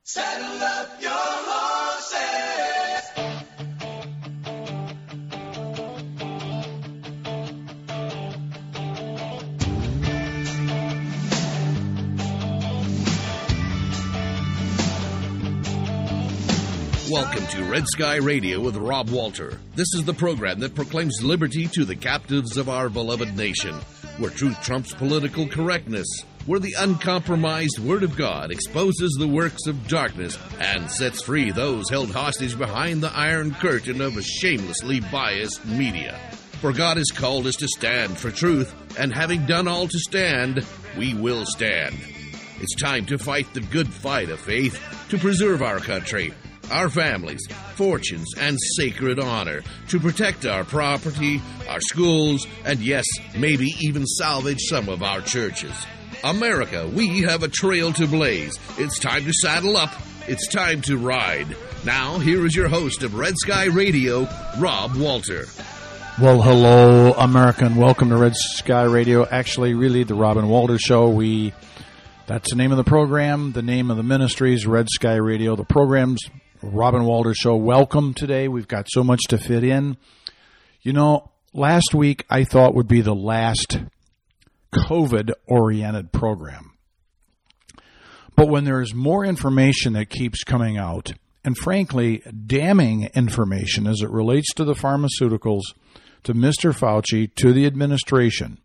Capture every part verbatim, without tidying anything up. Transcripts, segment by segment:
Saddle up your horses. Welcome to Red Sky Radio with Rob Walter. This is the program that proclaims liberty to the captives of our beloved nation, where truth trumps political correctness, where the uncompromised Word of God exposes the works of darkness and sets free those held hostage behind the iron curtain of a shamelessly biased media. For God has called us to stand for truth, and having done all to stand, we will stand. It's time to fight the good fight of faith to preserve our country, our families, fortunes, and sacred honor, to protect our property, our schools, and yes, maybe even salvage some of our churches. America, we have a trail to blaze. It's time to saddle up. It's time to ride. Now, here is your host of Red Sky Radio, Rob Walter. Well, hello, America, and welcome to Red Sky Radio. Actually, really, the Robin Walter Show. We, that's the name of the program. The name of the ministry is Red Sky Radio. The program's Robin Walter Show. Welcome today. We've got so much to fit in. You know, last week I thought would be the last COVID-oriented program. But when there's more information that keeps coming out, and frankly, damning information as it relates to the pharmaceuticals, to Mister Fauci, to the administration,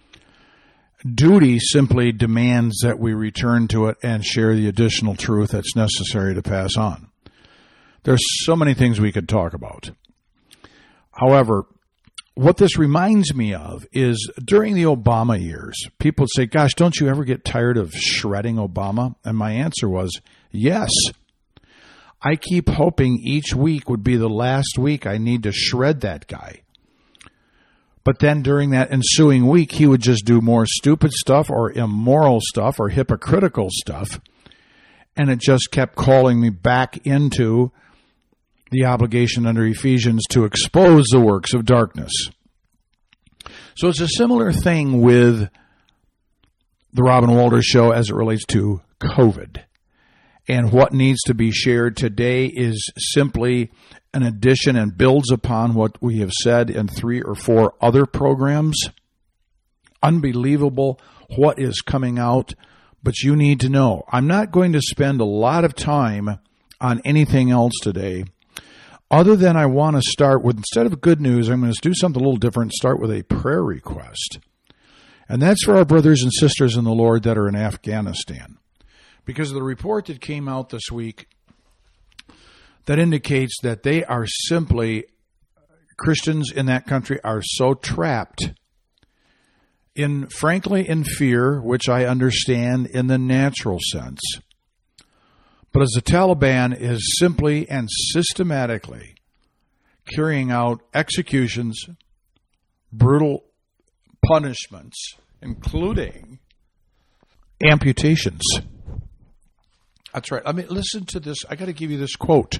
duty simply demands that we return to it and share the additional truth that's necessary to pass on. There's so many things we could talk about. However, what this reminds me of is during the Obama years, people would say, gosh, don't you ever get tired of shredding Obama? And my answer was, yes. I keep hoping each week would be the last week I need to shred that guy. But then during that ensuing week, he would just do more stupid stuff or immoral stuff or hypocritical stuff. And it just kept calling me back into the obligation under Ephesians to expose the works of darkness. So it's a similar thing with the Robin Walter Show as it relates to COVID. And what needs to be shared today is simply an addition and builds upon what we have said in three or four other programs. Unbelievable what is coming out, but you need to know. I'm not going to spend a lot of time on anything else today, other than I want to start with, instead of good news, I'm going to do something a little different, start with a prayer request. And that's for our brothers and sisters in the Lord that are in Afghanistan. Because of the report that came out this week that indicates that they are simply, Christians in that country are so trapped in, frankly, in fear, which I understand in the natural sense. But as the Taliban is simply and systematically carrying out executions, brutal punishments, including amputations. That's right. I mean, listen to this. I got to give you this quote.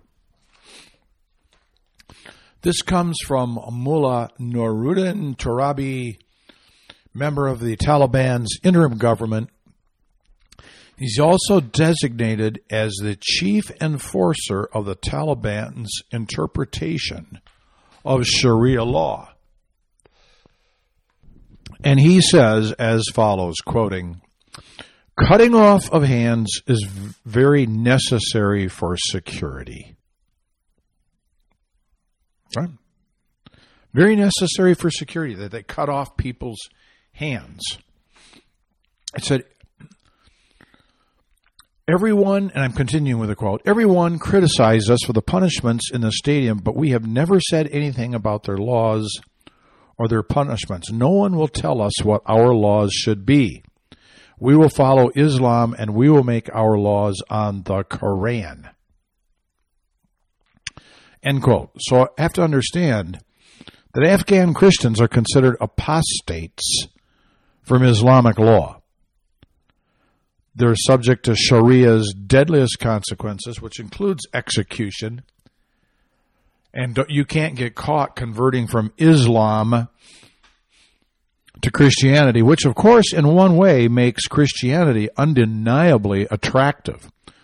This comes from Mullah Nuruddin Turabi, member of the Taliban's interim government. He's also designated as the chief enforcer of the Taliban's interpretation of Sharia law. And he says as follows, quoting, "Cutting off of hands is very necessary for security." Right? Very necessary for security, that they cut off people's hands. It said, everyone, and I'm continuing with a quote, everyone criticized us for the punishments in the stadium, but we have never said anything about their laws or their punishments. No one will tell us what our laws should be. We will follow Islam, and we will make our laws on the Quran. End quote. So I have to understand that Afghan Christians are considered apostates from Islamic law. They're subject to Sharia's deadliest consequences, which includes execution. And you can't get caught converting from Islam to Christianity, which, of course, in one way makes Christianity undeniably attractive.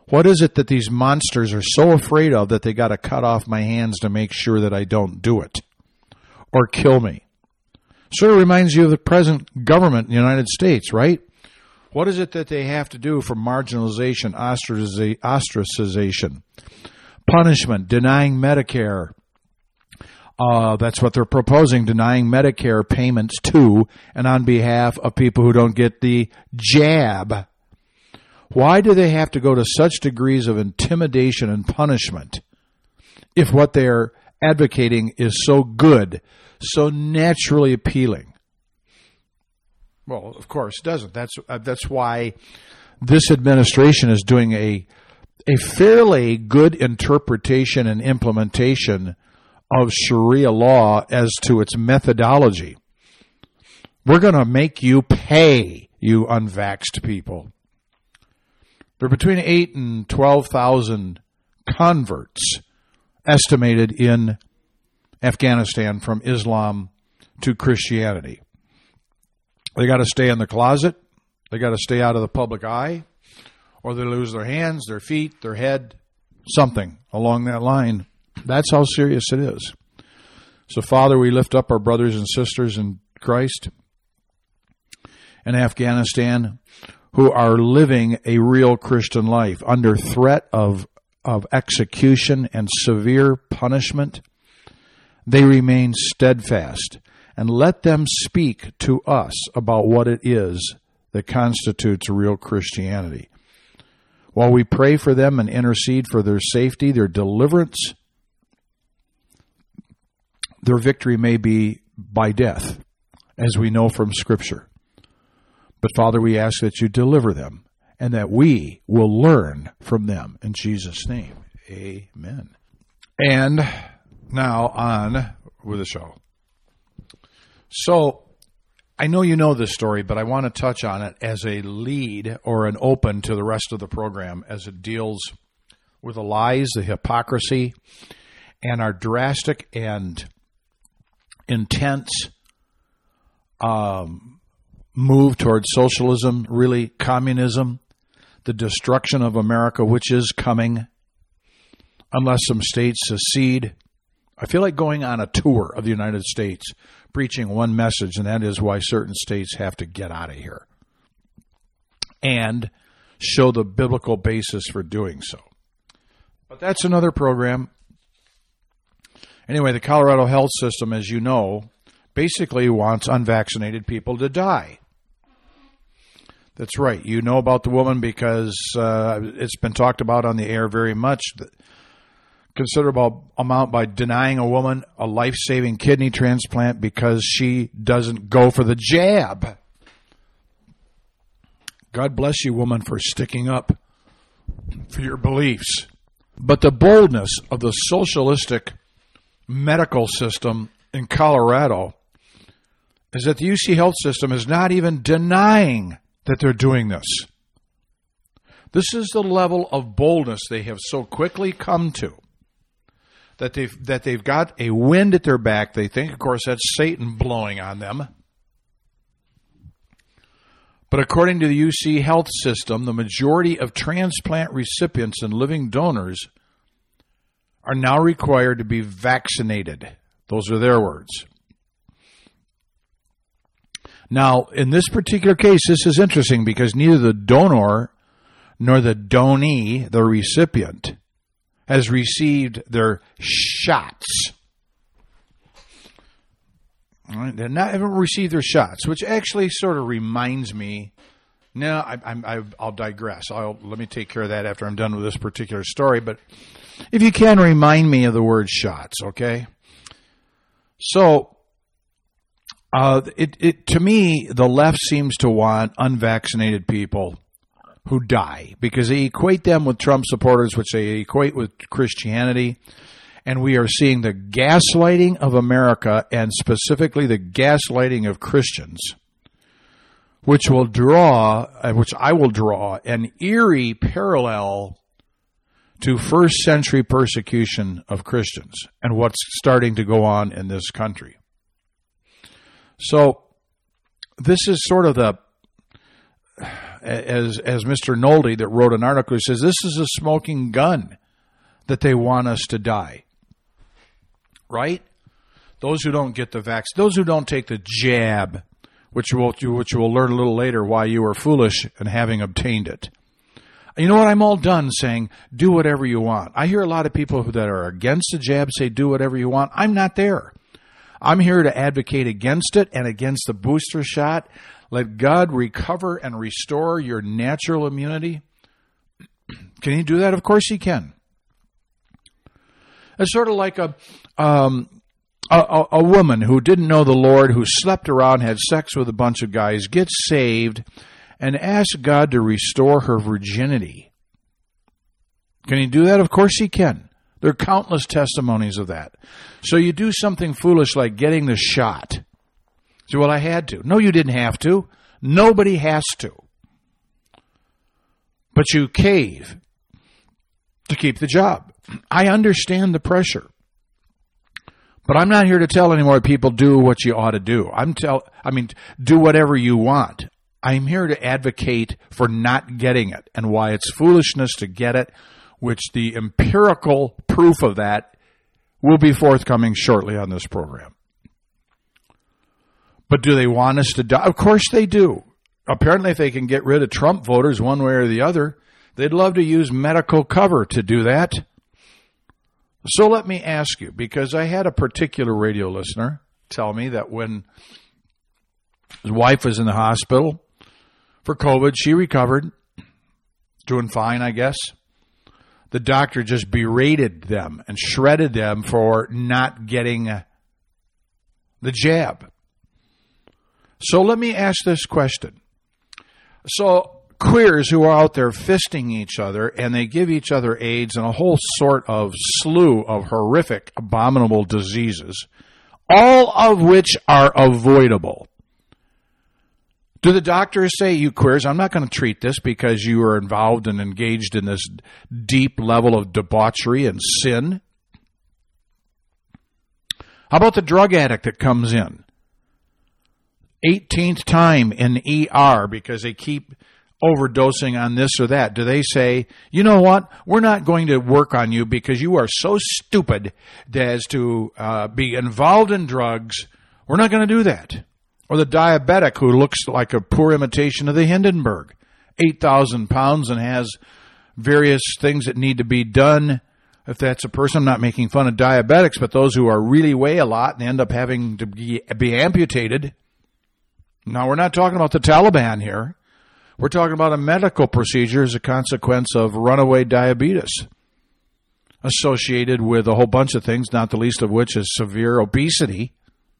What is it that these monsters are so afraid of that they got to cut off my hands to make sure that I don't do it or kill me? Sort of reminds you of the present government in the United States, right? What is it that they have to do for marginalization, ostracization, punishment, denying Medicare? Uh, that's what they're proposing, denying Medicare payments to and on behalf of people who don't get the jab. Why do they have to go to such degrees of intimidation and punishment if what they're advocating is so good, so naturally appealing? Well, of course it doesn't. That's uh, that's why this administration is doing a a fairly good interpretation and implementation of Sharia law as to its methodology. We're going to make you pay, you unvaxxed people. There are between eight and twelve thousand converts estimated in Afghanistan from Islam to Christianity. They got to stay in the closet. They got to stay out of the public eye, or they lose their hands, their feet, their head, something along that line. That's how serious it is. So, Father, we lift up our brothers and sisters in Christ in Afghanistan who are living a real Christian life under threat of, of execution and severe punishment. They remain steadfast, and let them speak to us about what it is that constitutes real Christianity. While we pray for them and intercede for their safety, their deliverance, their victory may be by death, as we know from Scripture. But, Father, we ask that you deliver them and that we will learn from them. In Jesus' name, amen. And now on with the show. So, I know you know this story, but I want to touch on it as a lead or an open to the rest of the program as it deals with the lies, the hypocrisy, and our drastic and intense um, move towards socialism, really communism, the destruction of America, which is coming unless some states secede. I feel like going on a tour of the United States, preaching one message, and that is why certain states have to get out of here and show the biblical basis for doing so. But that's another program. Anyway, the Colorado health system, as you know, basically wants unvaccinated people to die. That's right. You know about the woman because uh, it's been talked about on the air very much. Considerable amount by denying a woman a life-saving kidney transplant because she doesn't go for the jab. God bless you, woman, for sticking up for your beliefs. But the boldness of the socialistic medical system in Colorado is that the U C health system is not even denying that they're doing this. This is the level of boldness they have so quickly come to. That they've, that they've got a wind at their back. They think, of course, that's Satan blowing on them. But according to the U C health system, the majority of transplant recipients and living donors are now required to be vaccinated. Those are their words. Now, in this particular case, this is interesting because neither the donor nor the donee, the recipient, has received their shots. All right, they not, haven't received their shots, which actually sort of reminds me. No, I, I, I'll digress. I'll, let me take care of that after I'm done with this particular story. But if you can, remind me of the word shots, okay? So, uh, it, it to me, the left seems to want unvaccinated people who die because they equate them with Trump supporters, which they equate with Christianity. And we are seeing the gaslighting of America and specifically the gaslighting of Christians, which will draw, which I will draw an eerie parallel to first century persecution of Christians and what's starting to go on in this country. So this is sort of the, as as Mister Nolde that wrote an article, says this is a smoking gun that they want us to die. Right? Those who don't get the vaccine, those who don't take the jab, which you will, which you will learn a little later why you were foolish in having obtained it. You know what? I'm all done saying do whatever you want. I hear a lot of people who, that are against the jab say do whatever you want. I'm not there. I'm here to advocate against it and against the booster shot. Let God recover and restore your natural immunity. Can he do that? Of course he can. It's sort of like a, um, a, a woman who didn't know the Lord, who slept around, had sex with a bunch of guys, gets saved, and asks God to restore her virginity. Can he do that? Of course he can. There are countless testimonies of that. So you do something foolish like getting the shot. So, well, I had to. No, you didn't have to. Nobody has to. But you cave to keep the job. I understand the pressure. But I'm not here to tell any more people do what you ought to do. I'm tell I mean do whatever you want. I'm here to advocate for not getting it and why it's foolishness to get it, which the empirical proof of that will be forthcoming shortly on this program. But do they want us to die? Of course they do. Apparently if they can get rid of Trump voters one way or the other, they'd love to use medical cover to do that. So let me ask you, because I had a particular radio listener tell me that when his wife was in the hospital for COVID, she recovered, doing fine, I guess. The doctor just berated them and shredded them for not getting the jab. So let me ask this question. So queers who are out there fisting each other, and they give each other AIDS and a whole sort of slew of horrific, abominable diseases, all of which are avoidable. Do the doctors say, you queers, I'm not going to treat this because you are involved and engaged in this deep level of debauchery and sin? How about the drug addict that comes in? eighteenth time in E R because they keep overdosing on this or that. Do they say, you know what, we're not going to work on you because you are so stupid as to uh, be involved in drugs. We're not going to do that. Or the diabetic who looks like a poor imitation of the Hindenburg, eight thousand pounds and has various things that need to be done. If that's a person, I'm not making fun of diabetics, but those who are really weigh a lot and end up having to be, be amputated. Now, we're not talking about the Taliban here. We're talking about a medical procedure as a consequence of runaway diabetes associated with a whole bunch of things, not the least of which is severe obesity.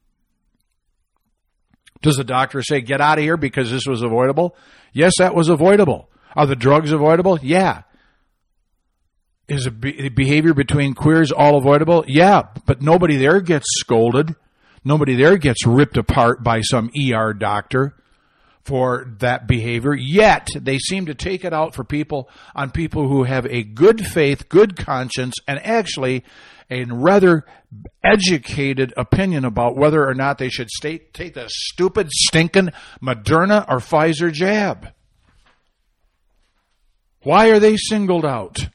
Does the doctor say, get out of here because this was avoidable? Yes, that was avoidable. Are the drugs avoidable? Yeah. Is the be- behavior between queers all avoidable? Yeah, but nobody there gets scolded. Nobody there gets ripped apart by some E R doctor for that behavior. Yet, they seem to take it out for people on people who have a good faith, good conscience, and actually a rather educated opinion about whether or not they should stay, take the stupid, stinking Moderna or Pfizer jab. Why are they singled out?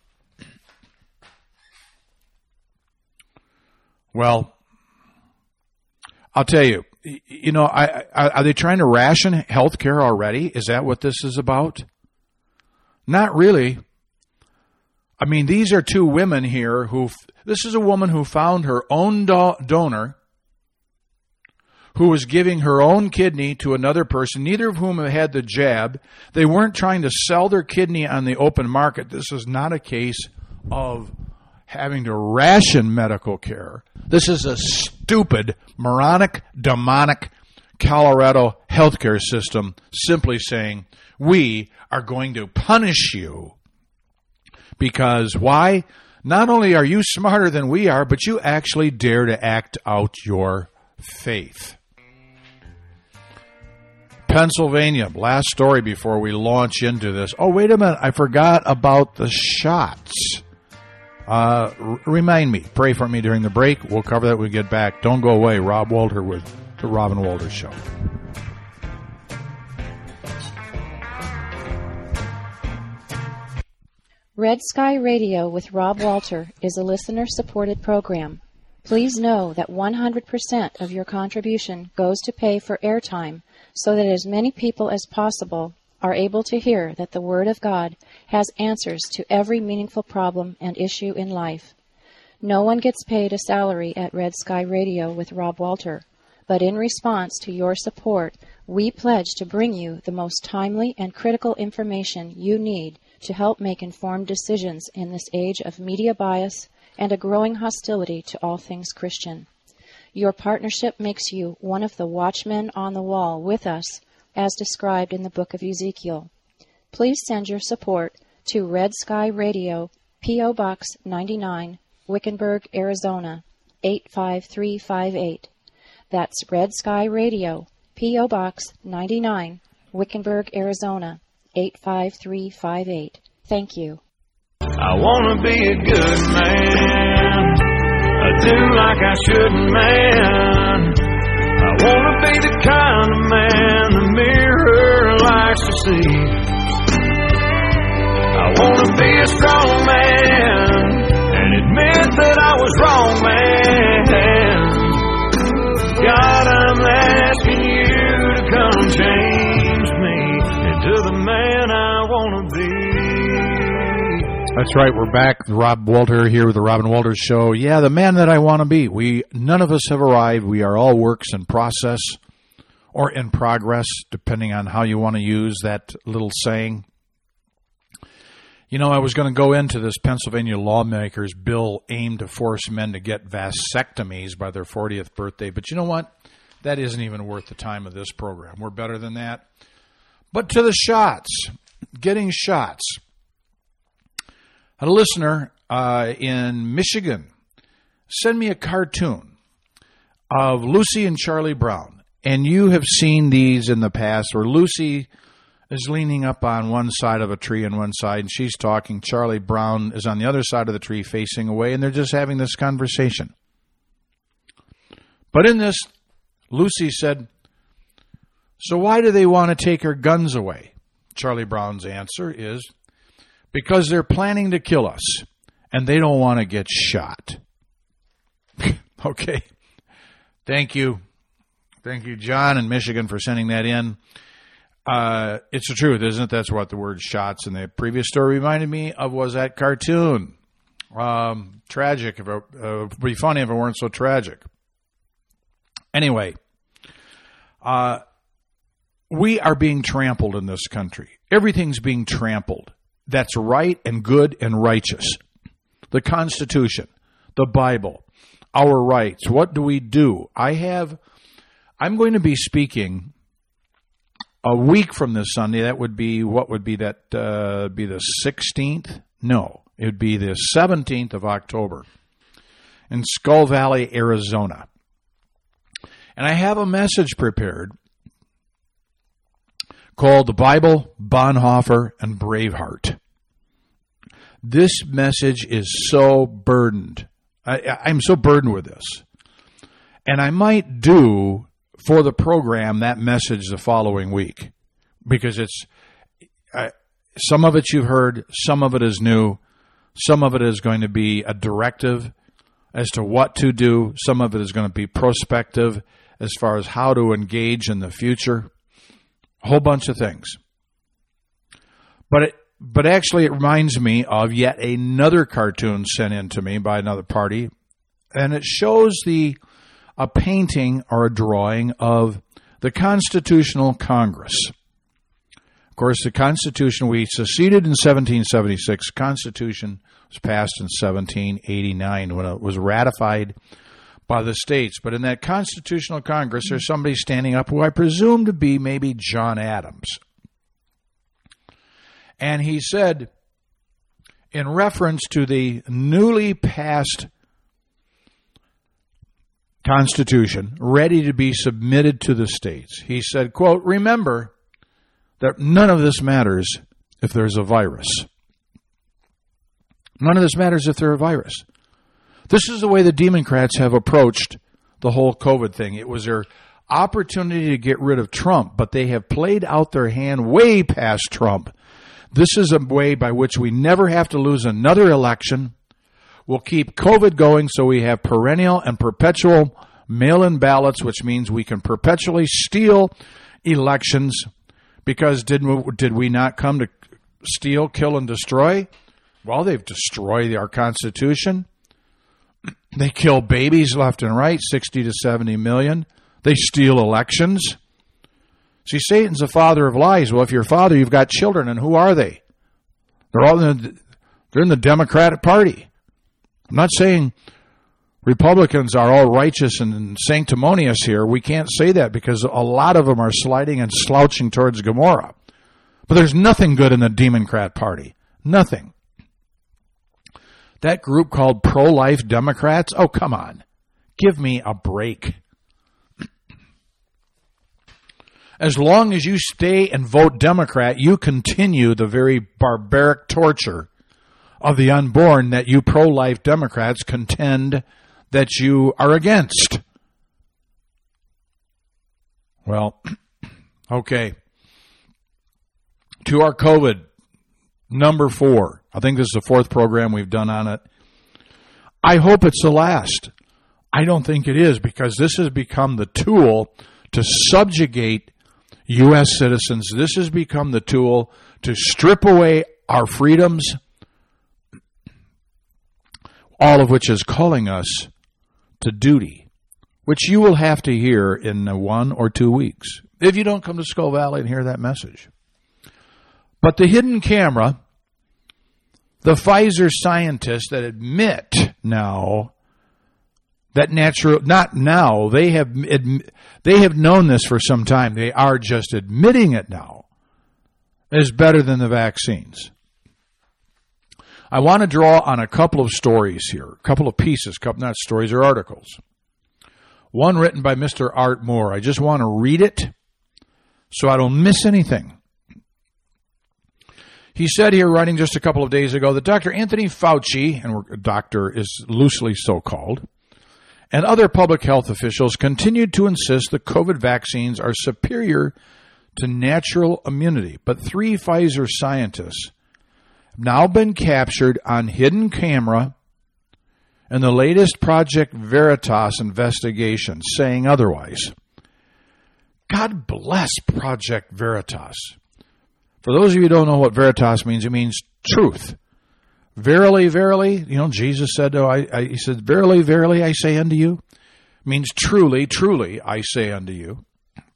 Well, I'll tell you, you know, I, I, are they trying to ration health care already? Is that what this is about? Not really. I mean, these are two women here who, this is a woman who found her own do- donor who was giving her own kidney to another person, neither of whom had the jab. They weren't trying to sell their kidney on the open market. This is not a case of having to ration medical care. This is a stupid, moronic, demonic Colorado healthcare system simply saying, we are going to punish you because why? Not only are you smarter than we are, but you actually dare to act out your faith. Pennsylvania, last story before we launch into this. Oh, wait a minute. I forgot about the shots. Uh, r- remind me. Pray for me during the break. We'll cover that when we get back. Don't go away. Rob Walter with The Robin Walter Show. Red Sky Radio with Rob Walter is a listener-supported program. Please know that one hundred percent of your contribution goes to pay for airtime so that as many people as possible are able to hear that the Word of God has answers to every meaningful problem and issue in life. No one gets paid a salary at Red Sky Radio with Rob Walter, but in response to your support, we pledge to bring you the most timely and critical information you need to help make informed decisions in this age of media bias and a growing hostility to all things Christian. Your partnership makes you one of the watchmen on the wall with us, as described in the book of Ezekiel. Please send your support to Red Sky Radio, P O. Box ninety-nine, Wickenburg, Arizona, eight five three five eight. That's Red Sky Radio, P O. Box ninety-nine, Wickenburg, Arizona, eight five three five eight. Thank you. I want to be a good man, I do like I shouldn't, man. I want to be the kind of man the mirror likes to see. I want to be a strong man and admit that I was wrong, man. God, I'm asking you to come change me into the man I want to be. That's right. We're back. Rob Walter here with the Robin Walters Show. Yeah, the man that I want to be. We none of us have arrived. We are all works in process or in progress, depending on how you want to use that little saying. You know, I was going to go into this Pennsylvania lawmakers' bill aimed to force men to get vasectomies by their fortieth birthday. But you know what? That isn't even worth the time of this program. We're better than that. But to the shots, getting shots. A listener uh, in Michigan sent me a cartoon of Lucy and Charlie Brown. And you have seen these in the past where Lucy is leaning up on one side of a tree on one side, and she's talking. Charlie Brown is on the other side of the tree facing away, and they're just having this conversation. But in this, Lucy said, "So why do they want to take our guns away?" Charlie Brown's answer is, "Because they're planning to kill us, and they don't want to get shot." Okay. Thank you. Thank you, John in Michigan, for sending that in. Uh, it's the truth, isn't it? That's what the word shots in the previous story reminded me of, was that cartoon. Um, tragic. If it uh, would be funny if it weren't so tragic. Anyway, uh, we are being trampled in this country. Everything's being trampled. That's right and good and righteous. The Constitution, the Bible, our rights. What do we do? I have, I'm going to be speaking a week from this Sunday. That would be, what would be that, uh, be the sixteenth? No, it would be the seventeenth of October in Skull Valley, Arizona. And I have a message prepared called The Bible, Bonhoeffer, and Braveheart. This message is so burdened. I, I'm so burdened with this. And I might do for the program that message the following week, because it's uh, some of it you've heard, some of it is new, some of it is going to be a directive as to what to do, some of it is going to be prospective as far as how to engage in the future, a whole bunch of things. But it, but actually it reminds me of yet another cartoon sent in to me by another party, and it shows the a painting or a drawing of the Constitutional Congress. Of course, the Constitution, we seceded in seventeen seventy-six. The Constitution was passed in seventeen eighty-nine when it was ratified by the states. But in that Constitutional Congress, there's somebody standing up who I presume to be maybe John Adams. And he said, in reference to the newly passed Constitution, ready to be submitted to the states, he said, quote, "Remember that none of this matters if there's a virus. None of this matters if there's a virus. This is the way the Democrats have approached the whole COVID thing. It was their opportunity to get rid of Trump, but they have played out their hand way past Trump. This is a way by which we never have to lose another election. We'll keep COVID going so we have perennial and perpetual mail-in ballots, which means we can perpetually steal elections. Because did we, did we not come to steal, kill, and destroy? Well, they've destroyed our Constitution. They kill babies left and right, sixty to seventy million. They steal elections. See, Satan's the father of lies. Well, if you're a father, you've got children, and who are they? They're all in the, they're in the Democratic Party. I'm not saying Republicans are all righteous and sanctimonious here. We can't say that because a lot of them are sliding and slouching towards Gomorrah. But there's nothing good in the Democrat Party. Nothing. That group called pro-life Democrats, oh, come on. Give me a break. As long as you stay and vote Democrat, you continue the very barbaric torture of the unborn that you pro-life Democrats contend that you are against. Well, okay. To our COVID, number four. I think this is the fourth program we've done on it. I hope it's the last. I don't think it is, because this has become the tool to subjugate U S citizens. This has become the tool to strip away our freedoms, all of which is calling us to duty, which you will have to hear in one or two weeks if you don't come to Skull Valley and hear that message. But the hidden camera, the Pfizer scientists that admit now that natural, not now, they have they have known this for some time. They are just admitting it now, is better than the vaccines. I want to draw on a couple of stories here, a couple of pieces, couple not stories or articles. One written by Mister Art Moore. I just want to read it so I don't miss anything. He said here, writing just a couple of days ago, that Doctor Anthony Fauci, and a doctor is loosely so called, and other public health officials continued to insist that COVID vaccines are superior to natural immunity. But three Pfizer scientists have now been captured on hidden camera in the latest Project Veritas investigation, saying otherwise. God bless Project Veritas. For those of you who don't know what Veritas means, it means truth. Verily, verily, you know, Jesus said, oh, I, I, he said, verily, verily, I say unto you. It means truly, truly, I say unto you.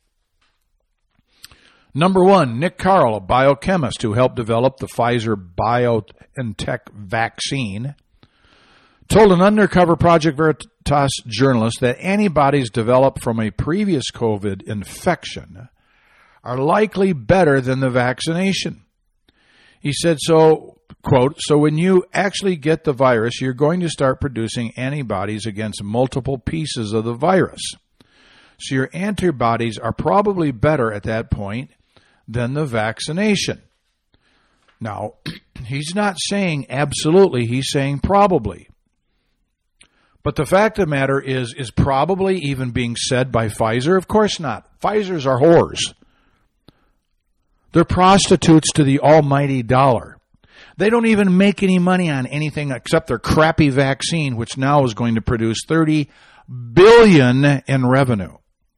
Number one, Nick Carl, a biochemist who helped develop the Pfizer BioNTech vaccine, told an undercover Project Veritas journalist that antibodies developed from a previous COVID infection are likely better than the vaccination. He said, so, quote, so when you actually get the virus, you're going to start producing antibodies against multiple pieces of the virus. So your antibodies are probably better at that point than the vaccination. Now, he's not saying absolutely, he's saying probably. But the fact of the matter is, is probably even being said by Pfizer? Of course not. Pfizers are whores. They're prostitutes to the almighty dollar. They don't even make any money on anything except their crappy vaccine, which now is going to produce thirty billion dollars in revenue.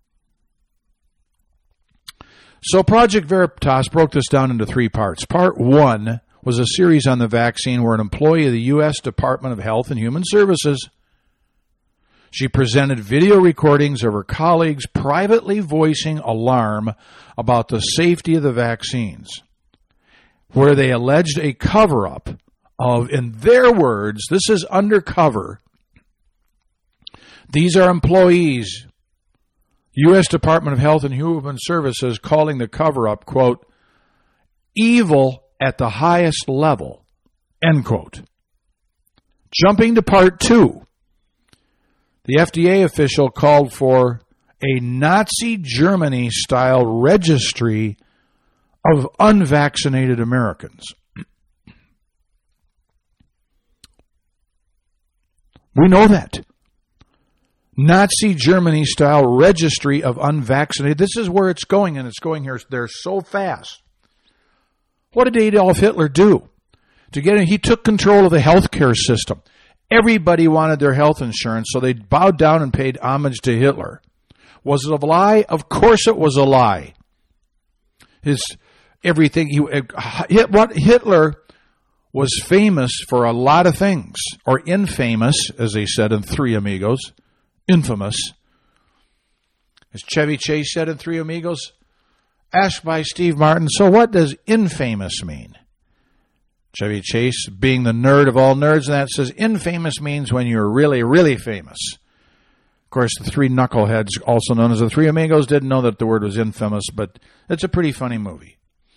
So Project Veritas broke this down into three parts. Part one was a series on the vaccine where an employee of the U S Department of Health and Human Services, she presented video recordings of her colleagues privately voicing alarm about the safety of the vaccines, where they alleged a cover-up of, in their words, this is undercover. These are employees, U S Department of Health and Human Services, calling the cover-up, quote, evil at the highest level, end quote. Jumping to part two. The F D A official called for a Nazi Germany-style registry of unvaccinated Americans. We know that. Nazi Germany-style registry of unvaccinated. This is where it's going, and it's going here there so fast. What did Adolf Hitler do? To get in, he took control of the healthcare system. Everybody wanted their health insurance, so they bowed down and paid homage to Hitler. Was it a lie? Of course it was a lie. His everything, he, what Hitler was famous for a lot of things, or infamous, as they said in Three Amigos, infamous. As Chevy Chase said in Three Amigos, asked by Steve Martin, so what does infamous mean? Chevy Chase, being the nerd of all nerds, and that says infamous means when you're really, really famous. Of course, the three knuckleheads, also known as the Three Amigos, didn't know that the word was infamous, but it's a pretty funny movie.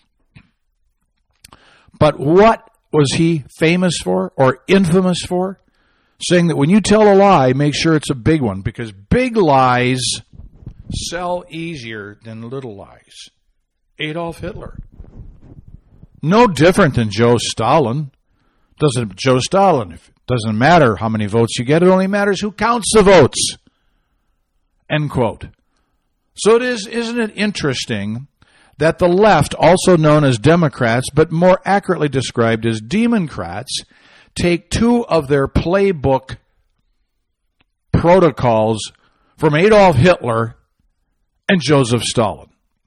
But what was he famous for or infamous for? Saying that when you tell a lie, make sure it's a big one, because big lies sell easier than little lies. Adolf Hitler. No different than Joe Stalin. Doesn't Joe Stalin? It doesn't matter how many votes you get. It only matters who counts the votes. End quote. So it is, isn't it interesting that the left, also known as Democrats, but more accurately described as Democrats, take two of their playbook protocols from Adolf Hitler and Joseph Stalin.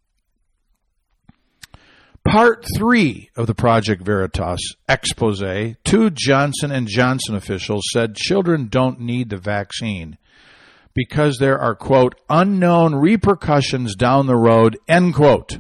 Part three of the Project Veritas expose, two Johnson and Johnson officials said children don't need the vaccine because there are, quote, unknown repercussions down the road, end quote.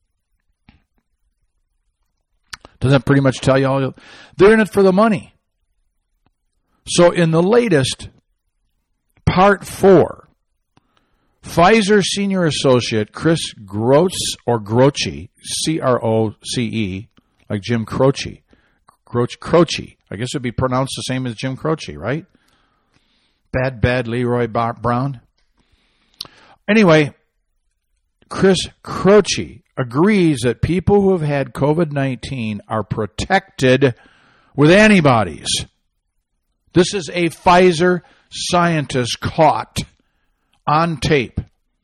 Doesn't that pretty much tell you all? They're in it for the money. So in the latest, part four, Pfizer senior associate Chris Groce, or Groce, C R O C E, like Jim Croce, Croce, Croce. I guess it would be pronounced the same as Jim Croce, right? Bad, bad Leroy Brown. Anyway, Chris Croce agrees that people who have had COVID nineteen are protected with antibodies. This is a Pfizer scientist caught on tape.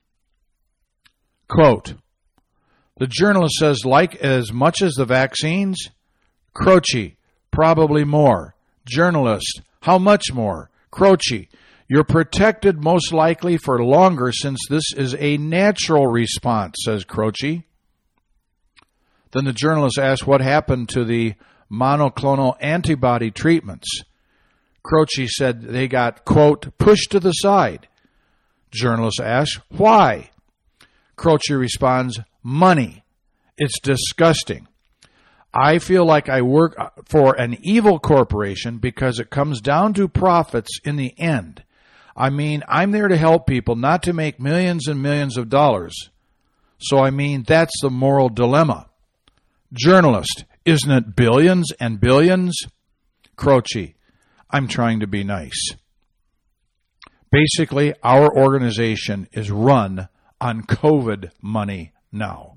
Quote, the journalist says, like as much as the vaccines? Croce, probably more. Journalist, how much more? Croce, you're protected most likely for longer since this is a natural response, says Croce. Then the journalist asks what happened to the monoclonal antibody treatments. Croce said they got, quote, pushed to the side. Journalist asks, why? Croce responds, money. It's disgusting. I feel like I work for an evil corporation because it comes down to profits in the end. I mean, I'm there to help people, not to make millions and millions of dollars. So, I mean, that's the moral dilemma. Journalist, isn't it billions and billions? Croce, I'm trying to be nice. Basically, our organization is run on COVID money now.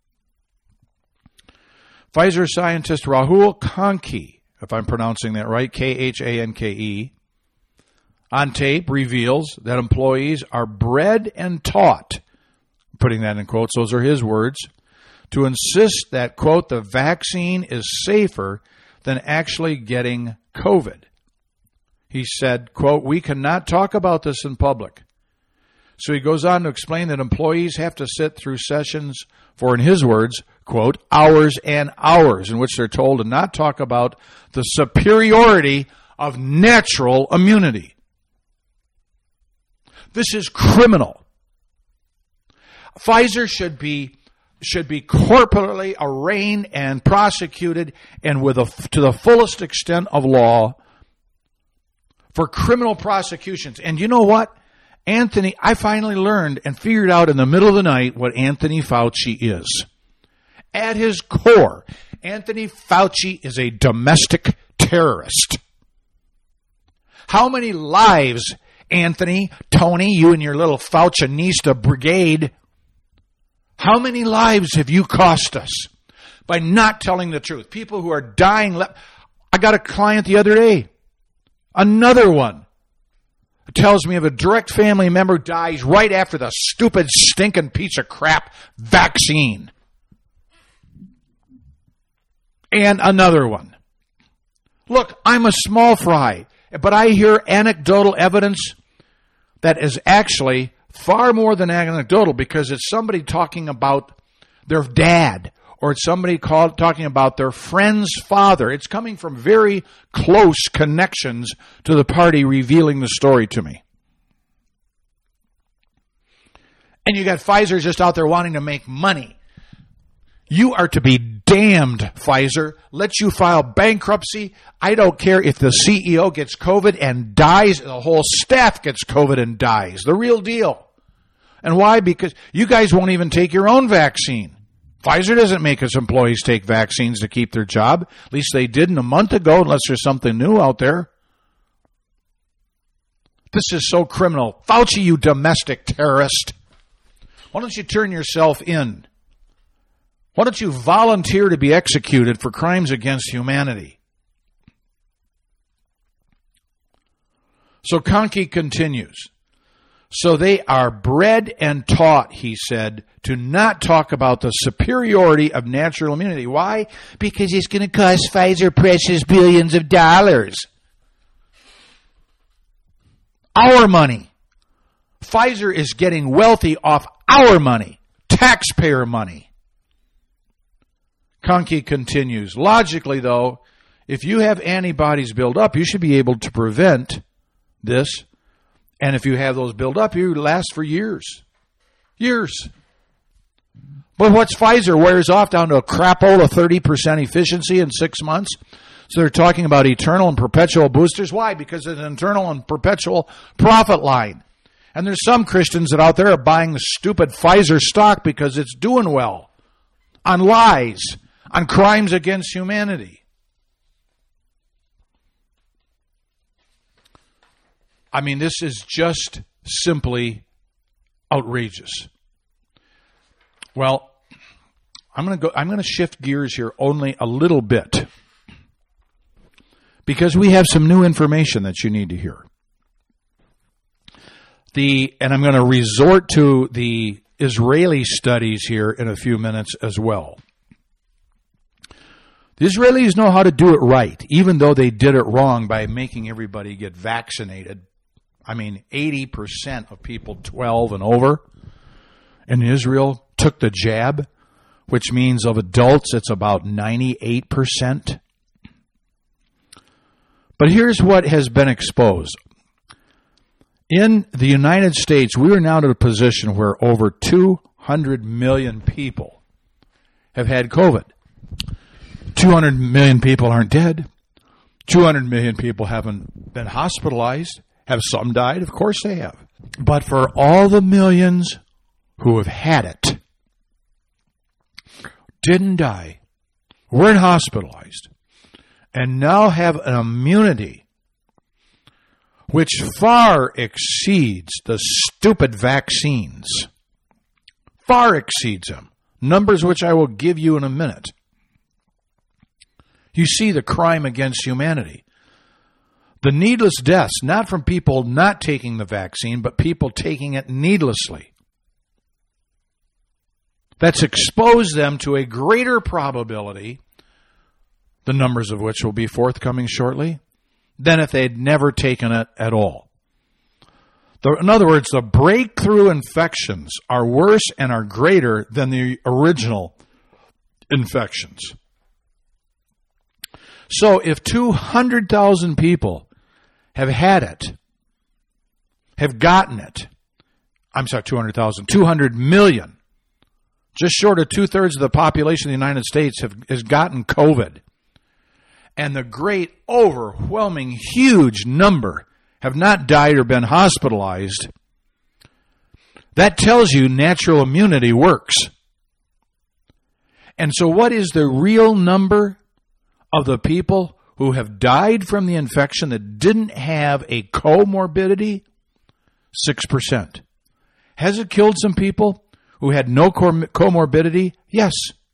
Pfizer scientist Rahul Kanke, if I'm pronouncing that right, K H A N K E, on tape reveals that employees are bred and taught, putting that in quotes, those are his words, to insist that, quote, the vaccine is safer than actually getting COVID. He said, quote, we cannot talk about this in public. So he goes on to explain that employees have to sit through sessions for, in his words, quote, hours and hours in which they're told to not talk about the superiority of natural immunity. This is criminal. Pfizer should be should be corporately arraigned and prosecuted and with a, to the fullest extent of law for criminal prosecutions. And you know what? Anthony, I finally learned and figured out in the middle of the night what Anthony Fauci is. At his core, Anthony Fauci is a domestic terrorist. How many lives, Anthony, Tony, you and your little Faucinista brigade, how many lives have you cost us by not telling the truth? People who are dying. Le- I got a client the other day, another one, tells me of a direct family member dies right after the stupid, stinking piece of crap vaccine. And another one. Look, I'm a small fry, but I hear anecdotal evidence that is actually far more than anecdotal, because it's somebody talking about their dad, or it's somebody called, talking about their friend's father. It's coming from very close connections to the party revealing the story to me. And you got Pfizer just out there wanting to make money. You are to be damned, Pfizer. Let you file bankruptcy. I don't care if the C E O gets COVID and dies, the whole staff gets COVID and dies. The real deal. And why? Because you guys won't even take your own vaccine. Pfizer doesn't make its employees take vaccines to keep their job. At least they didn't a month ago, unless there's something new out there. This is so criminal. Fauci, you domestic terrorist. Why don't you turn yourself in? Why don't you volunteer to be executed for crimes against humanity? So Conkey continues. So they are bred and taught, he said, to not talk about the superiority of natural immunity. Why? Because it's going to cost Pfizer precious billions of dollars. Our money. Pfizer is getting wealthy off our money, taxpayer money. Conkey continues. Logically, though, if you have antibodies build up, you should be able to prevent this. And if you have those build up, you last for years. Years. But what's Pfizer wears off down to a crapola thirty percent efficiency in six months? So they're talking about eternal and perpetual boosters. Why? Because it's an eternal and perpetual profit line. And there's some Christians that out there are buying the stupid Pfizer stock because it's doing well. On lies. On crimes against humanity. I mean, this is just simply outrageous. Well, I'm going to go I'm going to shift gears here only a little bit, because we have some new information that you need to hear. The and I'm going to resort to the Israeli studies here in a few minutes as well. The Israelis know how to do it right, even though they did it wrong by making everybody get vaccinated. I mean, eighty percent of people twelve and over in Israel took the jab, which means of adults it's about ninety-eight percent. But here's what has been exposed. In the United States, we are now to a position where over two hundred million people have had COVID. two hundred million people aren't dead. two hundred million people haven't been hospitalized. Have some died? Of course they have. But for all the millions who have had it, didn't die, weren't hospitalized, and now have an immunity which far exceeds the stupid vaccines, far exceeds them, numbers which I will give you in a minute. You see the crime against humanity. The needless deaths, not from people not taking the vaccine, but people taking it needlessly. That's exposed them to a greater probability, the numbers of which will be forthcoming shortly, than if they'd never taken it at all. The, in other words, the breakthrough infections are worse and are greater than the original infections. So if two hundred thousand people have had it, have gotten it, I'm sorry, two hundred thousand, two hundred million, just short of two-thirds of the population of the United States have has gotten COVID. And the great, overwhelming, huge number have not died or been hospitalized. That tells you natural immunity works. And so what is the real number of the people who have died from the infection that didn't have a comorbidity? six percent. Has it killed some people who had no comorbidity? Yes.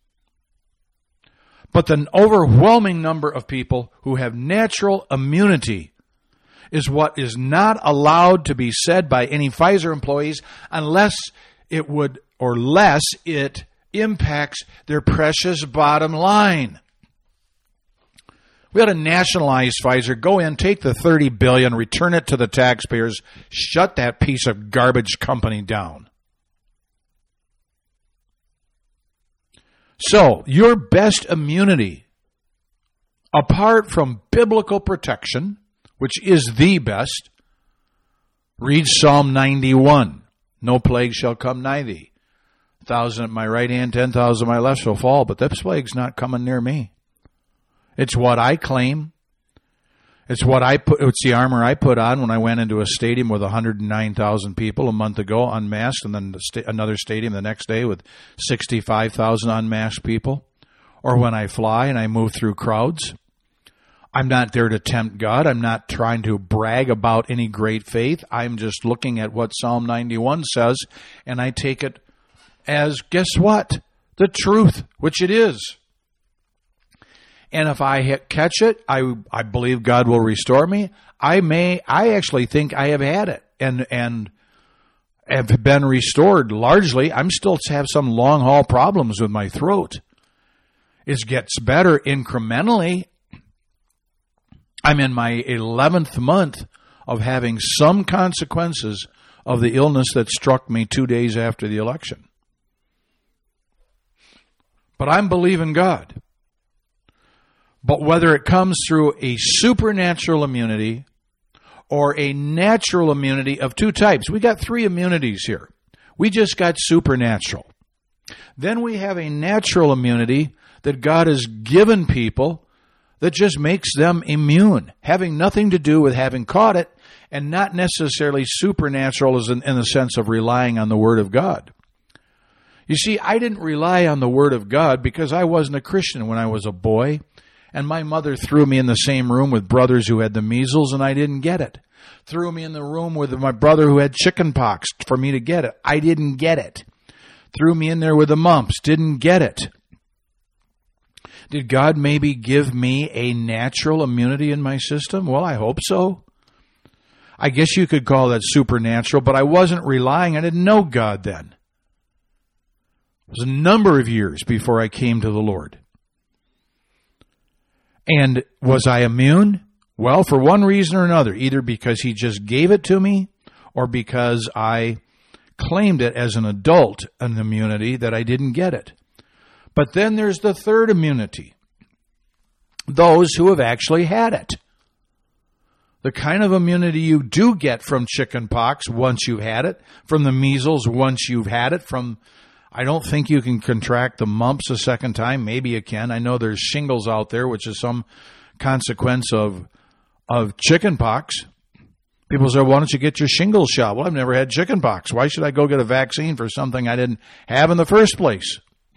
But the overwhelming number of people who have natural immunity is what is not allowed to be said by any Pfizer employees unless it would, or less it impacts their precious bottom line. We ought to nationalize Pfizer, go in, take the thirty billion dollars, return it to the taxpayers, shut that piece of garbage company down. So, your best immunity, apart from biblical protection, which is the best, read Psalm ninety-one. No plague shall come nigh thee. A thousand at my right hand, ten thousand at my left shall fall, but this plague's not coming near me. It's what I claim. It's what I put. It's the armor I put on when I went into a stadium with one hundred nine thousand people a month ago, unmasked, and then the sta- another stadium the next day with sixty-five thousand unmasked people. Or when I fly and I move through crowds. I'm not there to tempt God. I'm not trying to brag about any great faith. I'm just looking at what Psalm ninety-one says, and I take it as, guess what? The truth, which it is. And if I hit, catch it, I I believe God will restore me. I may, I actually think I have had it and and have been restored largely. I'm still have some long haul problems with my throat. It gets better incrementally. I'm in my eleventh month of having some consequences of the illness that struck me two days after the election. But I'm believing God. But whether it comes through a supernatural immunity or a natural immunity of two types, we got three immunities here. We just got supernatural. Then we have a natural immunity that God has given people that just makes them immune, having nothing to do with having caught it and not necessarily supernatural as in, in the sense of relying on the Word of God. You see, I didn't rely on the Word of God because I wasn't a Christian when I was a boy. And my mother threw me in the same room with brothers who had the measles, and I didn't get it. Threw me in the room with my brother who had chicken pox for me to get it. I didn't get it. Threw me in there with the mumps. Didn't get it. Did God maybe give me a natural immunity in my system? Well, I hope so. I guess you could call that supernatural, but I wasn't relying. I didn't know God then. It was a number of years before I came to the Lord. And was I immune? Well, for one reason or another, either because He just gave it to me or because I claimed it as an adult, an immunity, that I didn't get it. But then there's the third immunity. Those who have actually had it. The kind of immunity you do get from chicken pox once you've had it, from the measles once you've had it, from... I don't think you can contract the mumps a second time. Maybe you can. I know there's shingles out there, which is some consequence of of chicken pox. People say, why don't you get your shingles shot? Well, I've never had chicken pox. Why should I go get a vaccine for something I didn't have in the first place?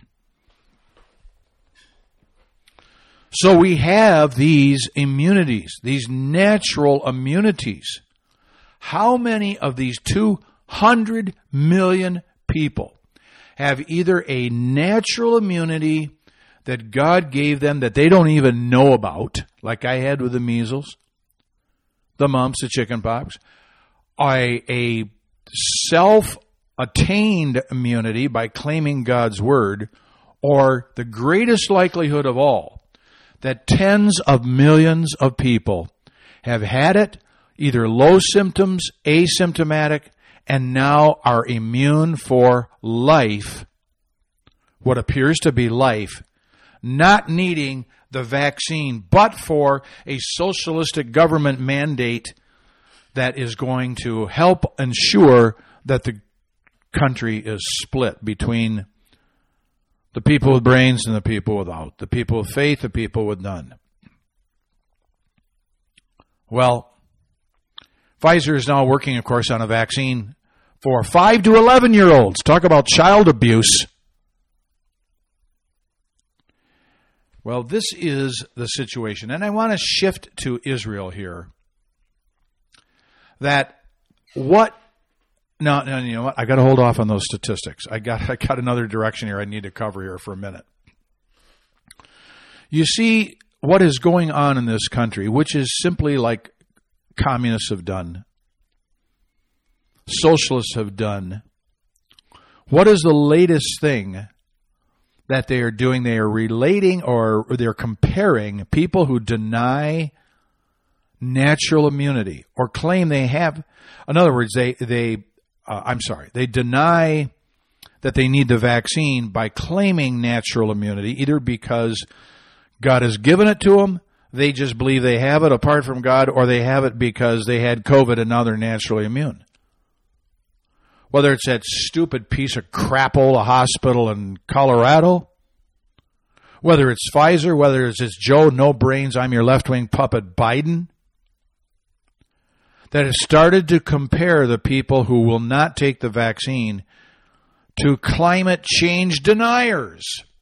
So we have these immunities, these natural immunities. How many of these two hundred million people have either a natural immunity that God gave them that they don't even know about, like I had with the measles, the mumps, the chicken pox, a, a self-attained immunity by claiming God's word, or the greatest likelihood of all, that tens of millions of people have had it, either low symptoms, asymptomatic, and now are immune for life, what appears to be life, not needing the vaccine, but for a socialistic government mandate that is going to help ensure that the country is split between the people with brains and the people without, the people with faith, the people with none. Well, Pfizer is now working, of course, on a vaccine for five to eleven-year-olds. Talk about child abuse. Well, this is the situation. And I want to shift to Israel here. That what... No, no, you know what? I got to hold off on those statistics. I got I got another direction here I need to cover here for a minute. You see what is going on in this country, which is simply like communists have done, socialists have done. What is the latest thing that they are doing. They are relating or they're comparing people who deny natural immunity or claim they have. In other words, they, they uh, I'm sorry, they deny that they need the vaccine by claiming natural immunity, either because God has given it to them, they just believe they have it apart from God, or they have it because they had COVID and now they're naturally immune. Whether it's that stupid piece of crapola hospital in Colorado, whether it's Pfizer, whether it's this Joe No Brains, I'm your left-wing puppet Biden, that has started to compare the people who will not take the vaccine to climate change deniers.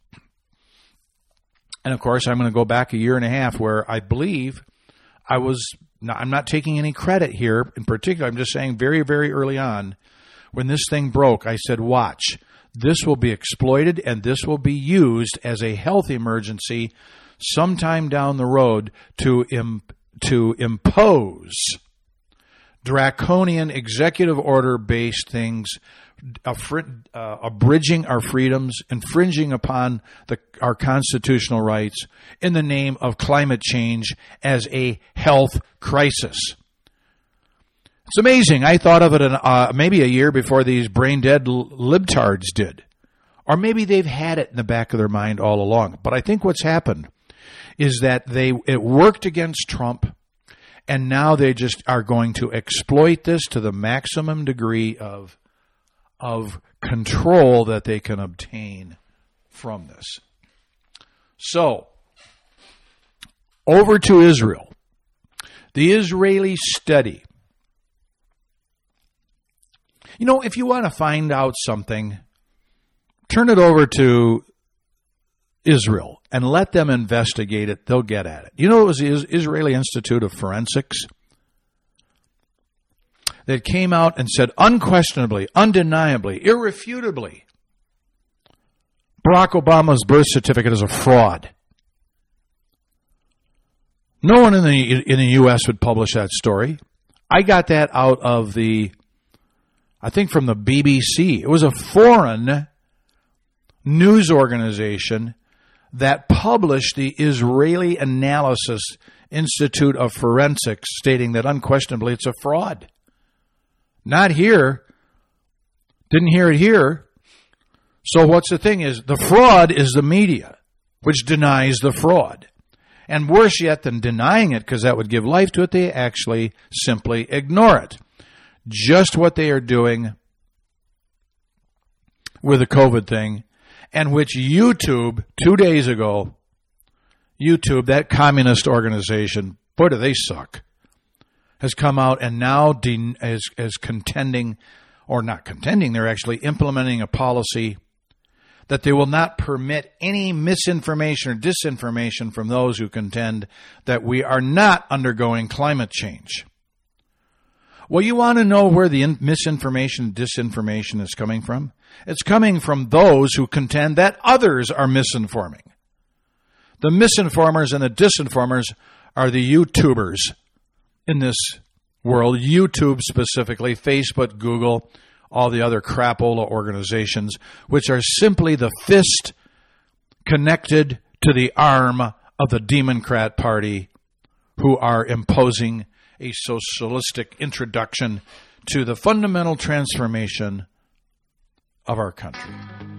And of course, I'm going to go back a year and a half where I believe I was, not, I'm not taking any credit here in particular. I'm just saying very, very early on when this thing broke, I said, watch, this will be exploited and this will be used as a health emergency sometime down the road to, imp, to impose draconian executive order based things, Uh, uh, abridging our freedoms, infringing upon the, our constitutional rights in the name of climate change as a health crisis. It's amazing. I thought of it in, uh, maybe a year before these brain-dead libtards did. Or maybe they've had it in the back of their mind all along. But I think what's happened is that they it worked against Trump, and now they just are going to exploit this to the maximum degree of of control that they can obtain from this. So, over to Israel. The Israeli study. You know, if you want to find out something, turn it over to Israel and let them investigate it. They'll get at it. You know, it was the Israeli Institute of Forensics that came out and said unquestionably, undeniably, irrefutably, Barack Obama's birth certificate is a fraud. No one in the in the U S would publish that story. I got that out of the, I think from the B B C. It was a foreign news organization that published the Israeli Analysis Institute of Forensics, stating that unquestionably it's a fraud. Not here. Didn't hear it here. So what's the thing is, the fraud is the media, which denies the fraud. And worse yet than denying it, because that would give life to it, they actually simply ignore it. Just what they are doing with the COVID thing, and which YouTube, two days ago, YouTube, that communist organization, boy, do they suck, has come out and now de- is, is contending, or not contending, they're actually implementing a policy that they will not permit any misinformation or disinformation from those who contend that we are not undergoing climate change. Well, you want to know where the in- misinformation and disinformation is coming from? It's coming from those who contend that others are misinforming. The misinformers and the disinformers are the YouTubers in this world, YouTube specifically, Facebook, Google, all the other crapola organizations, which are simply the fist connected to the arm of the Democrat Party, who are imposing a socialistic introduction to the fundamental transformation of our country.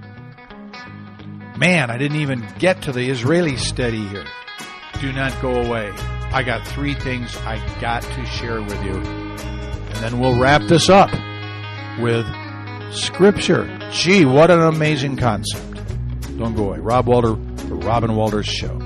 Man, I didn't even get to the Israeli study here. Do not go away. I got three things I got to share with you. And then we'll wrap this up with Scripture. Gee, what an amazing concept. Don't go away. Rob Walter, The Robin Walters Show.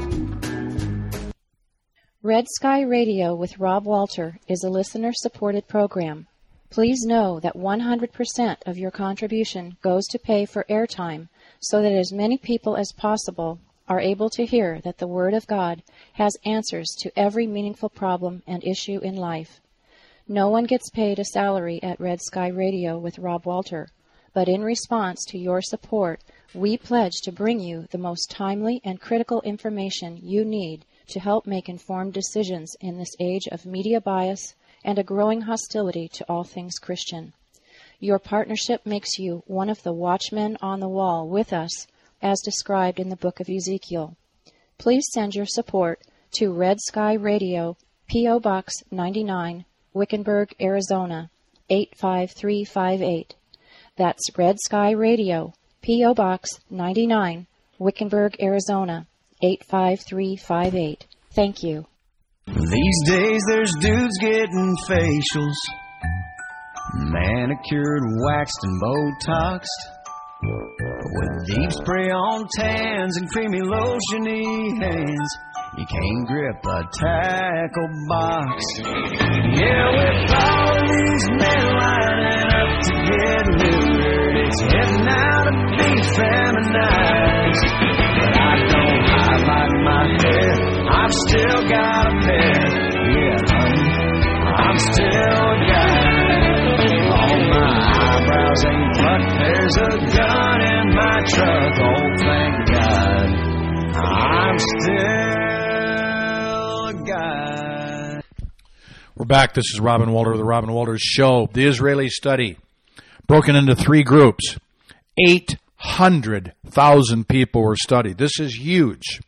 Red Sky Radio with Rob Walter is a listener-supported program. Please know that one hundred percent of your contribution goes to pay for airtime so that as many people as possible are able to hear that the Word of God has answers to every meaningful problem and issue in life. No one gets paid a salary at Red Sky Radio with Rob Walter, but in response to your support, we pledge to bring you the most timely and critical information you need to help make informed decisions in this age of media bias and a growing hostility to all things Christian. Your partnership makes you one of the watchmen on the wall with us, as described in the book of Ezekiel. Please send your support to Red Sky Radio, P O. Box ninety-nine, Wickenburg, Arizona, eight five three five eight. That's Red Sky Radio, P O. Box ninety-nine, Wickenburg, Arizona, eight five three five eight. Thank you. These days there's dudes getting facials, manicured, waxed, and Botoxed, with deep spray on tans and creamy lotiony hands. You can't grip a tackle box. Yeah, with all these men lining up to get lured, it's heading out to be feminized. But I don't highlight my hair, I've still got a pair. Yeah, honey, I'm still a guy. All my eyebrows ain't plucked, there's a gun in my truck. Oh, thank God, I'm still a guy. We're back. This is Robin Walter of the Robin Walters Show. The Israeli study, broken into three groups. eight hundred thousand people were studied. This is huge.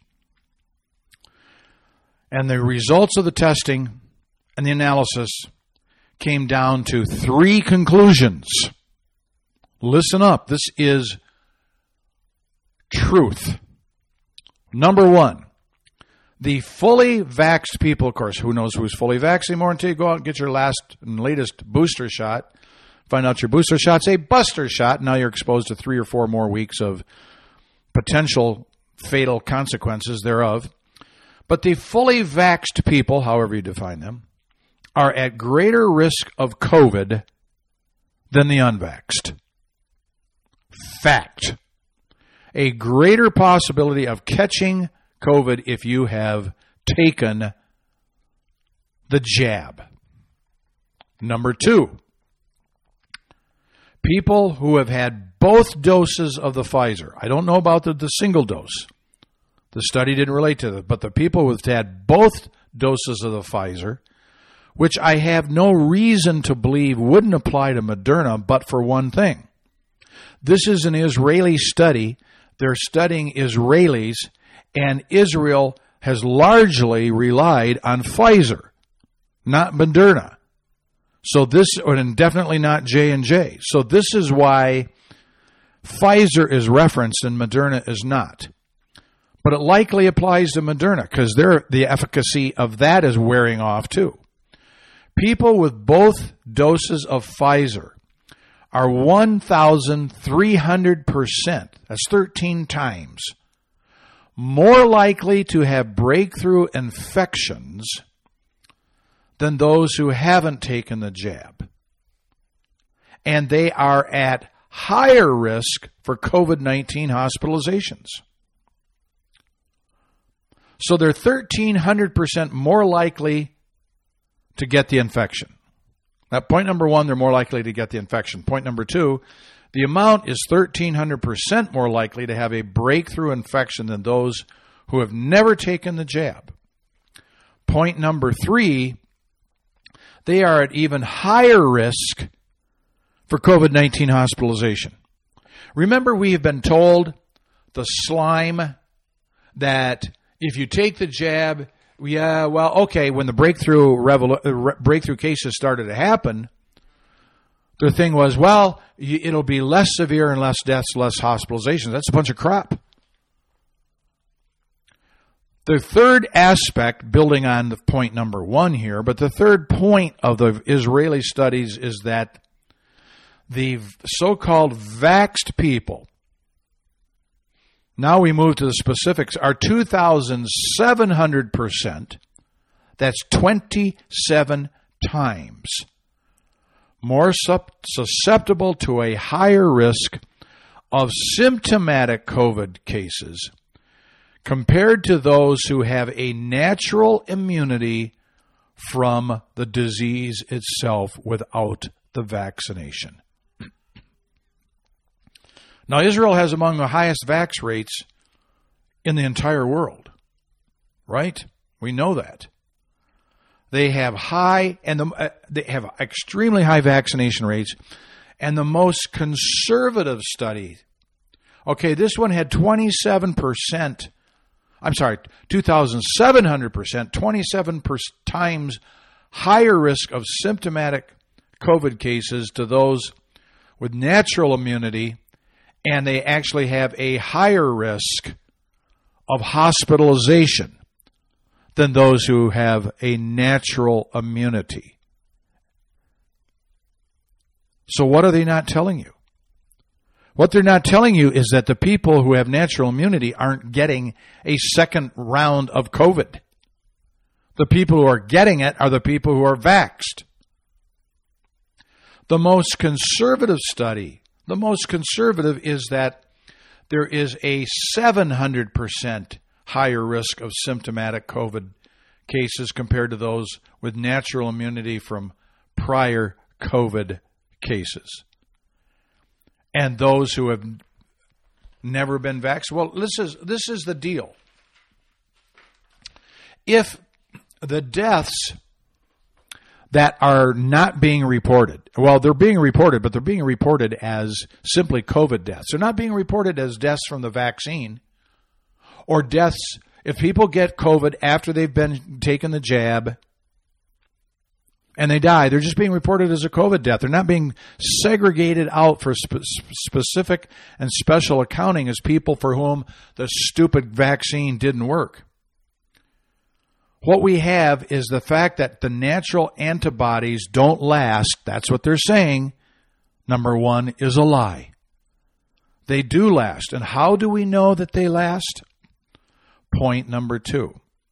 And the results of the testing and the analysis came down to three conclusions. Listen up. This is truth. Number one, the fully vaxxed people, of course, who knows who's fully vaxxed anymore until you go out and get your last and latest booster shot. Find out your booster shot's a buster shot. Now you're exposed to three or four more weeks of potential fatal consequences thereof. But the fully vaxxed people, however you define them, are at greater risk of COVID than the unvaxxed. Fact. A greater possibility of catching COVID if you have taken the jab. Number two, people who have had both doses of the Pfizer. I don't know about the, the single dose. The study didn't relate to that, but the people who have had both doses of the Pfizer, which I have no reason to believe wouldn't apply to Moderna, but for one thing. This is an Israeli study. They're studying Israelis, and Israel has largely relied on Pfizer, not Moderna. So this, and definitely not J and J. So this is why Pfizer is referenced and Moderna is not. But it likely applies to Moderna because the efficacy of that is wearing off too. People with both doses of Pfizer are one thousand three hundred percent, that's thirteen times, more likely to have breakthrough infections than those who haven't taken the jab. And they are at higher risk for COVID nineteen hospitalizations. So they're thirteen hundred percent more likely to get the infection. At point number one, they're more likely to get the infection. Point number two, the amount is thirteen hundred percent more likely to have a breakthrough infection than those who have never taken the jab. Point number three, they are at even higher risk for COVID nineteen hospitalization. Remember, we have been told the slime that if you take the jab, yeah, well, okay, when the breakthrough revol- uh, breakthrough cases started to happen, the thing was, well, y- it'll be less severe and less deaths, less hospitalizations. That's a bunch of crap. The third aspect, building on the point number one here, but the third point of the Israeli studies is that the so-called vaxxed people, now we move to the specifics, are two thousand seven hundred percent, that's twenty-seven times, more susceptible to a higher risk of symptomatic COVID cases compared to those who have a natural immunity from the disease itself without the vaccination. Now, Israel has among the highest vax rates in the entire world, right? We know that. They have high, and the, uh, they have extremely high vaccination rates, and the most conservative study Okay, this one had twenty-seven percent, I'm sorry, two thousand seven hundred percent, twenty-seven times higher risk of symptomatic COVID cases to those with natural immunity, and they actually have a higher risk of hospitalization than those who have a natural immunity. So what are they not telling you? What they're not telling you is that the people who have natural immunity aren't getting a second round of COVID. The people who are getting it are the people who are vaxxed. The most conservative study, the most conservative is that there is a seven hundred percent higher risk of symptomatic COVID cases compared to those with natural immunity from prior COVID cases. And those who have never been vaccinated. Well, this is this is the deal. If the deaths that are not being reported, well, they're being reported, but they're being reported as simply COVID deaths. They're not being reported as deaths from the vaccine or deaths if people get COVID after they've been taken the jab and they die. They're just being reported as a COVID death. They're not being segregated out for spe- specific and special accounting as people for whom the stupid vaccine didn't work. What we have is the fact that the natural antibodies don't last. That's what they're saying. Number one is a lie. They do last. And how do we know that they last? Point number two.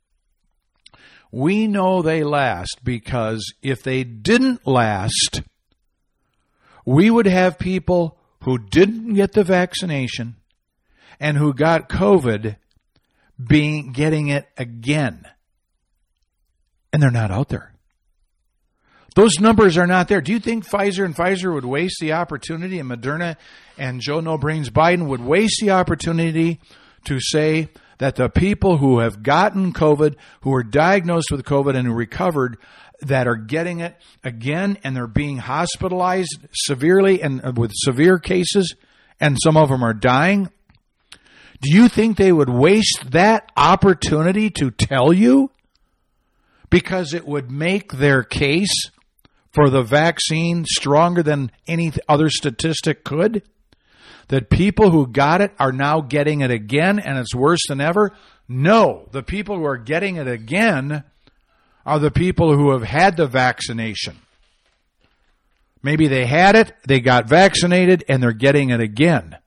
We know they last because if they didn't last, we would have people who didn't get the vaccination and who got COVID being getting it again. And they're not out there. Those numbers are not there. Do you think Pfizer and Pfizer would waste the opportunity, and Moderna and Joe No Brains Biden would waste the opportunity to say that the people who have gotten COVID, who are diagnosed with COVID and who recovered, that are getting it again and they're being hospitalized severely and with severe cases, and some of them are dying? Do you think they would waste that opportunity to tell you? Because it would make their case for the vaccine stronger than any other statistic could? That people who got it are now getting it again and it's worse than ever? No, the people who are getting it again are the people who have had the vaccination. Maybe they had it, they got vaccinated, and they're getting it again.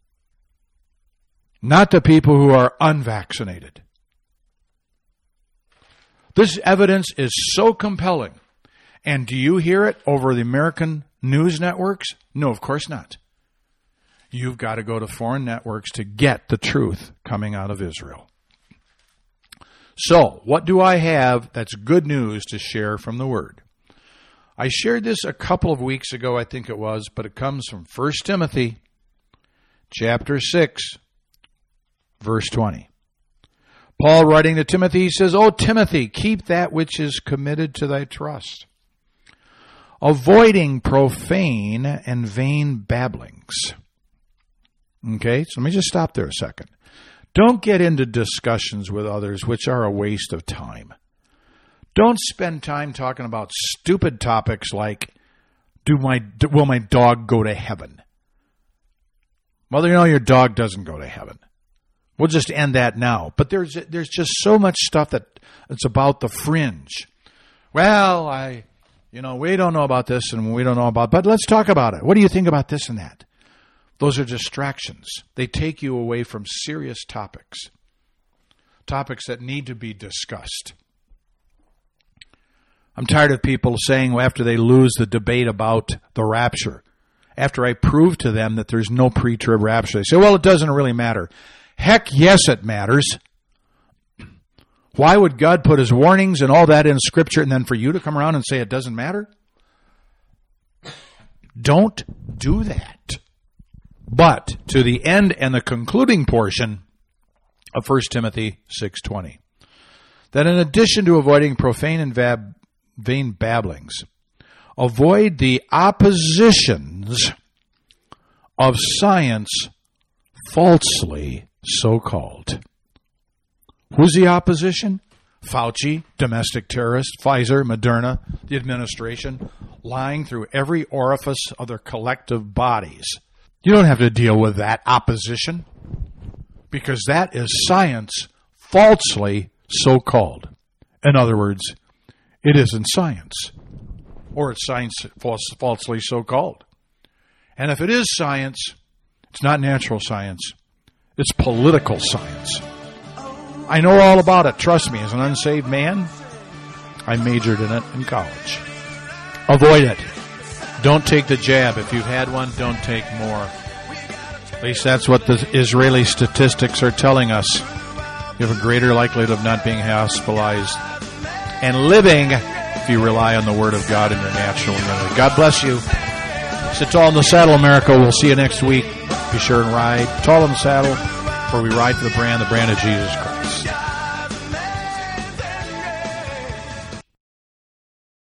Not the people who are unvaccinated. This evidence is so compelling. And do you hear it over the American news networks? No, of course not. You've got to go to foreign networks to get the truth coming out of Israel. So, what do I have that's good news to share from the Word? I shared this a couple of weeks ago, I think it was, but it comes from First Timothy chapter six, verse twenty. Paul, writing to Timothy, he says, "O Timothy, keep that which is committed to thy trust, avoiding profane and vain babblings." Okay, so let me just stop there a second. Don't get into discussions with others which are a waste of time. Don't spend time talking about stupid topics like, do my will my dog go to heaven? Well, you know your dog doesn't go to heaven. We'll just end that now. But there's there's just so much stuff that it's about the fringe. Well, I, you know, we don't know about this and we don't know about, but let's talk about it. What do you think about this and that? Those are distractions. They take you away from serious topics. Topics that need to be discussed. I'm tired of people saying after they lose the debate about the rapture, after I prove to them that there's no pre-trib rapture, they say, well, it doesn't really matter. Heck, yes, it matters. Why would God put his warnings and all that in Scripture and then for you to come around and say it doesn't matter? Don't do that. But to the end and the concluding portion of First Timothy six twenty, that in addition to avoiding profane and vab, vain babblings, avoid the oppositions of science falsely so-called. Who's the opposition? Fauci, domestic terrorist, Pfizer, Moderna, the administration, lying through every orifice of their collective bodies. You don't have to deal with that opposition because that is science falsely so-called. In other words, it isn't science, or it's science false, falsely so-called. And if it is science, it's not natural science. It's political science. I know all about it. Trust me, as an unsaved man, I majored in it in college. Avoid it. Don't take the jab. If you've had one, don't take more. At least that's what the Israeli statistics are telling us. You have a greater likelihood of not being hospitalized and living if you rely on the Word of God in your natural immunity. God bless you. Sit tall in the saddle, America. We'll see you next week. Be sure and ride tall in the saddle, where we ride for the brand, the brand of Jesus Christ.